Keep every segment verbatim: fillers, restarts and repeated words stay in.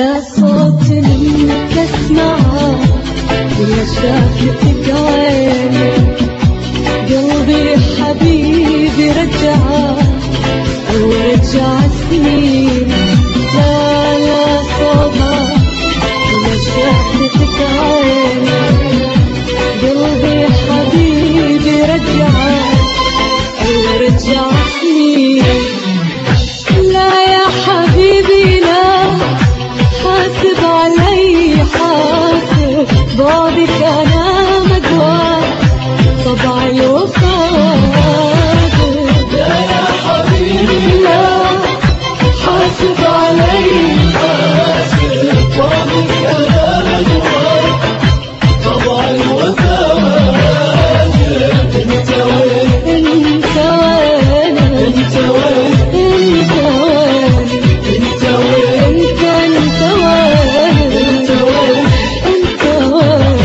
لا صوت منك اسمعه ولا شافلك عيني، قلبي حبيبي رجعه أو رجع سنين. لا لا صوتها ولا شافلك عيني، قلبي حبيبي رجعه أو رجع سنين. لا يا حبيبي لا، حاسب علي حاسب، بعدك أنا مجوار طبع الوفاء. لا يا حبيبي لا، حاسب علي حاسب، بعدك أنا مجوار طبع الوفاء. انت وين انت وين انت وين انت وين انت وين انت انت وين انت وين انت وين.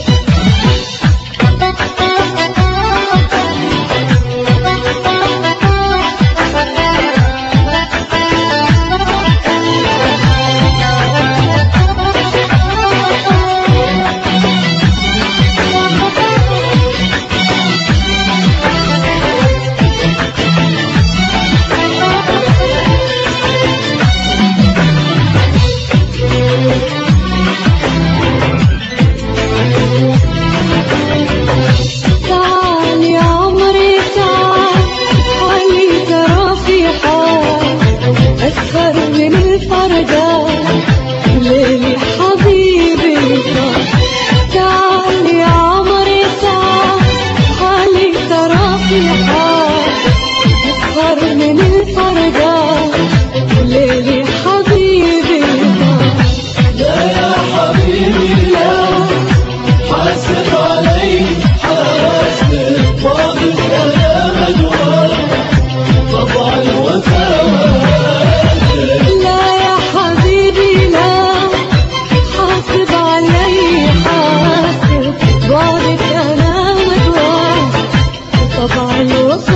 تعال يا عمري تعال، حالي ترى في حال أسهر من الفرقة ليلي حبيبي. تعال يا عمري تعال، حالي ترى في حال أسهر من الفرقة ليلي حبيبي. لا يا حبيبي لا، حاسب علي حاسب، بعدك أنا مجوار طبع الوفاء. لا يا حبيبي لا، حاسب علي حاسب، بعدك أنا مجوار طبع الوفاء.